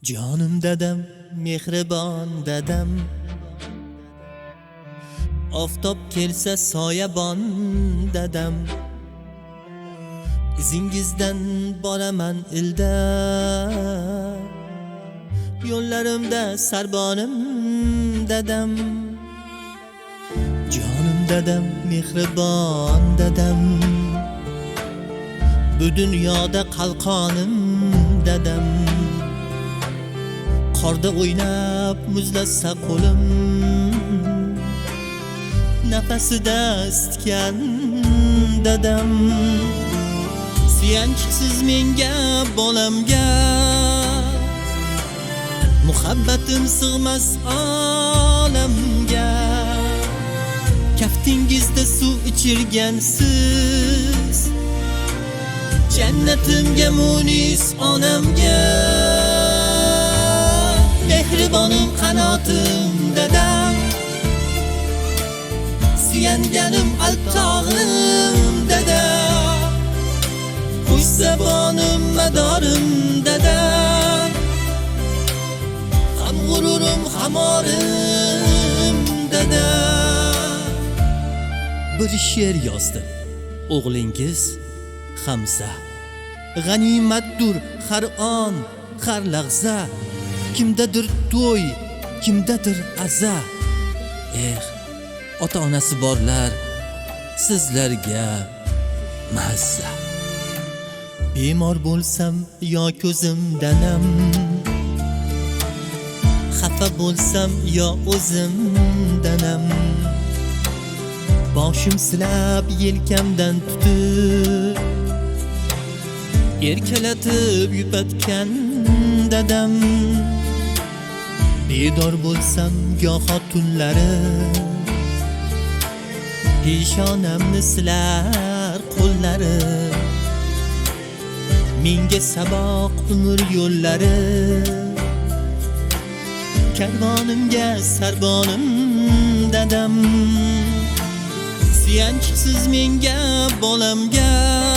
Canım dedem, mehribon dedem, oftob kelsa soyabon dedem. İzingizdan boraman ilda, yo'llarimda sarbonim dedem. Canım dedem, mehribon dedem, bu dunyoda qalqonim dedem. Qorda o'ynab muzlasa qo'lim, nafasida isitgan dadam. Suyanchiqsiz menga bolamga, muhabbatim sig'mas olamga. Kaftingizda suv ichirgansiz, jannatimga munis onamga. Mehribonim qanotim dadam, suyanganim alptog'im dadam. Xushzabonim madorim dadam, ham g'ururim hamorim dadam. Bir she'r yozdi o'g'lingiz Hamza. G'animatdur har on, har lahza, kimdadir to'y, kimdadir aza. Ota-onasi borlar, sizlarga mazza. Bemor bo'lsam yo ko'zimdanam, xafa bo'lsam yo o'zimdanam, boshim silab yelkamdan tutib, erkalatib yupatgan dadam. Bedor bo'lsam goho tunlari, peshonamni silar qo'llari. Menga saboq umr yo'llari, karvonimga sarbonim dadam. Suyanchiqsiz menga bolamga,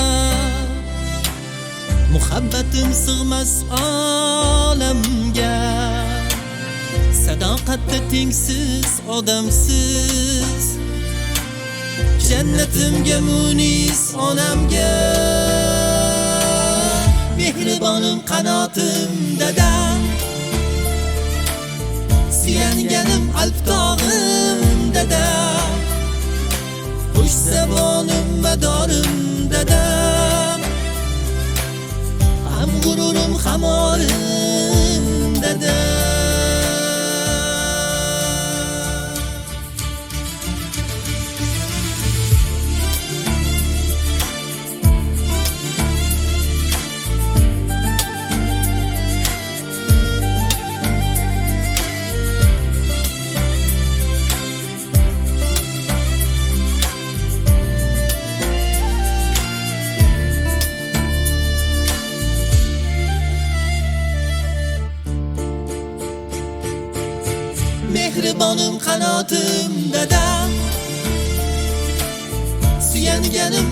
muhabbatim sig'mas olamga. Sadoqatda tengsiz odamsiz, jannatimga munis onamga. Mehribonim qanotim dadam, suyanganim alptog'im dadam. Xushzabonim madorim dadam, ham g'ururim hamorim dadam. Mehribonim qanotim dadam, suyanganim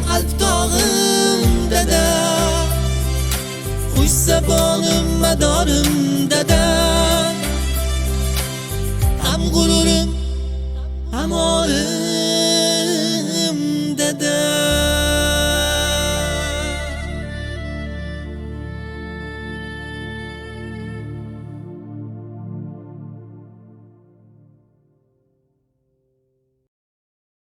alptog'im dadam. Xushzabonim madorim dadam.